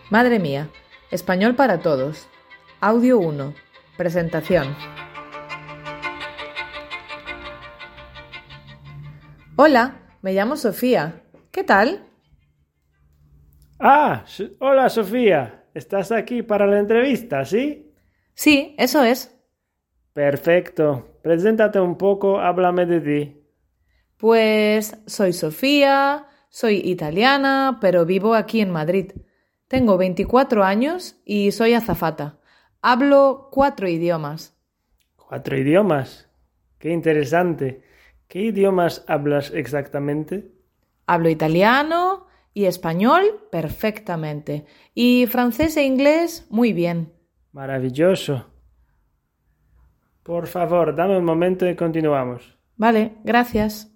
Madre mía, español para todos. Audio 1. Presentación. Hola, me llamo Sofía. ¿Qué tal? Hola Sofía. ¿Estás aquí para la entrevista, sí? Sí, eso es. Perfecto. Preséntate un poco, háblame de ti. Pues soy Sofía, soy italiana, pero vivo aquí en Madrid. Tengo 24 años y soy azafata. Hablo 4 idiomas. 4 idiomas. Qué interesante. ¿Qué idiomas hablas exactamente? Hablo italiano y español perfectamente. Y francés e inglés muy bien. Maravilloso. Por favor, dame un momento y continuamos. Vale, gracias.